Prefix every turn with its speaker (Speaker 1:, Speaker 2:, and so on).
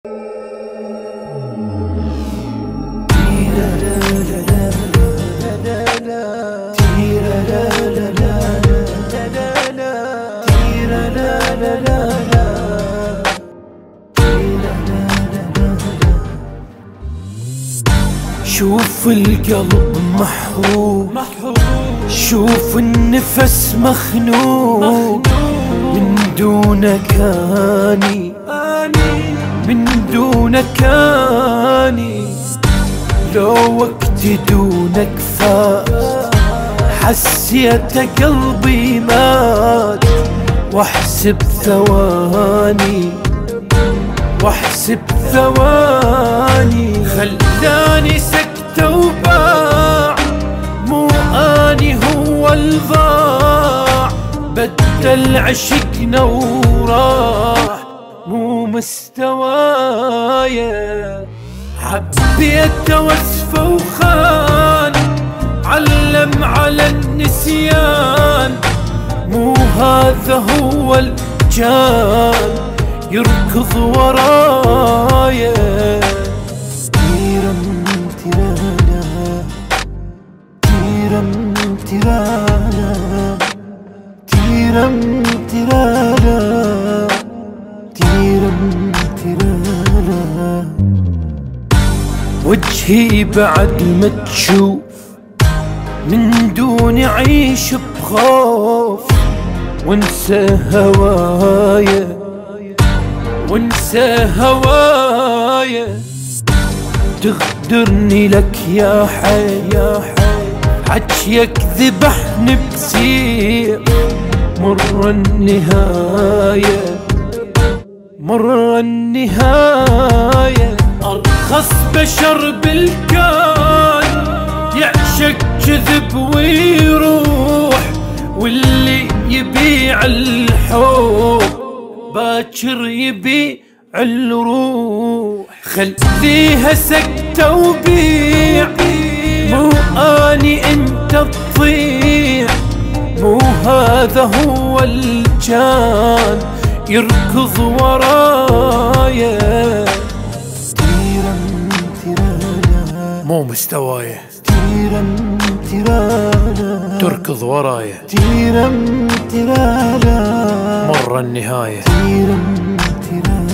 Speaker 1: شوف القلب محروق، شوف النفس مخنوق، من دونك اني، من دونك اني، لو وقت دونك فات حسيت قلبي مات، واحسب ثواني، واحسب ثواني، خلاني سكتة وباع، مو اني هو الضاع، بدل عشقنا وراح مو مستوايا، حبيت وصفه وخان، علم على النسيان، مو هذا هو الجان يركض ورايا. تيرم تيرانا، تيرم تيرانا، تيرم تيرانا، تيرم تيرانا، وجهي بعد ما تشوف، من دون عيش بخوف، وانسى هوايا، وانسى هوايا، تغدرني لك يا حي، يا حي، حجيك ذبحني بسير، مر النهاية، مر النهاية، أرخص بشر بالكون يعشق كذب ويروح، واللي يبيع الحب باكر يبيع الروح، خليها سكتة وبيع، مو اني انت تضيع، مو هذا هو الجان يركض ورايا. تيرم تيرانا، مو مستوايا، تيرم تيرانا، تركض ورايا، تيرم تيرانا، مر النهاية، تيرم تيرانا.